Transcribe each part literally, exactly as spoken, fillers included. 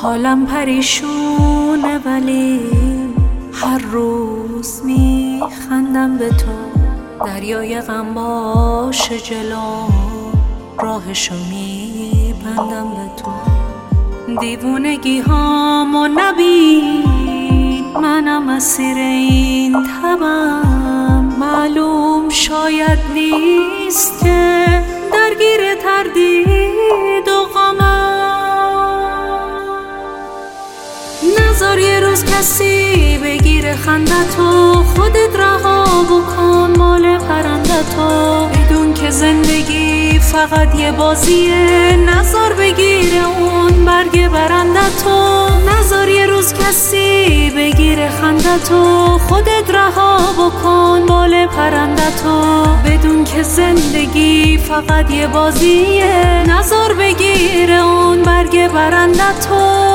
حالم پریشونه ولی هر روز میخندم به تو. دریای غم باشه جلو راهشو میبندم به تو. دیوونگی هامو نبین منم اسیر این تبم. معلوم شاید نیست که درگیر تردید و غمم. نذار یه روز کسی بگیره خندتو، خودت رها بکن مال پرندتو. بدون که زندگی فقط یه بازیه، نذار بگیره اون برگ برندتو. نذار یه روز کسی بگیره خندتو، خودت رها بکن مال پرندتو. بدون که زندگی فقط یه بازیه، نذار بگیره اون برگ برندتو.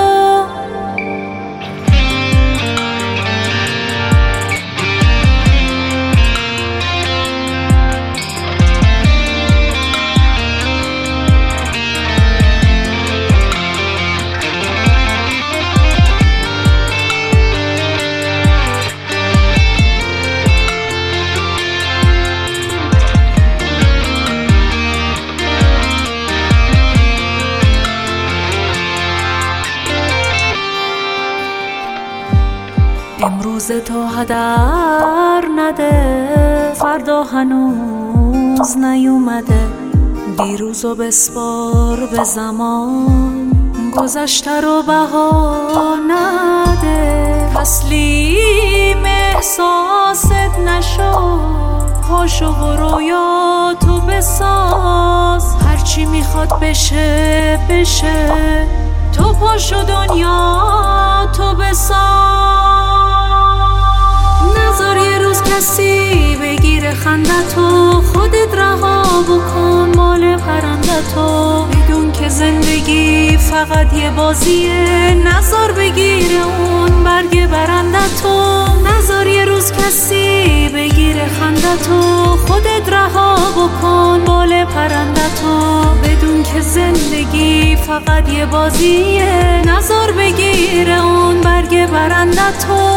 امروز تو هدر نده، فردا هنوز نیومده. دیروزو بسپار به زمان، گذشته رو بها نده. تسلیم احساست نشد، پاشو و رویاتو بساز. هرچی میخواد بشه بشه، تو پاشو دنیا تو بساز. نذار یه روز کسی بگیره خندتو، خودت رها بکن مال پرندتو. بدون که زندگی فقط یه بازیه، نذار بگیره اون برگ برندتو. نذار یه روز کسی بگیره خندتو، خودت رها بکن مال پرندتو. بدون که زندگی فقط یه بازیه، نذار بگیره اون برگ برندتو.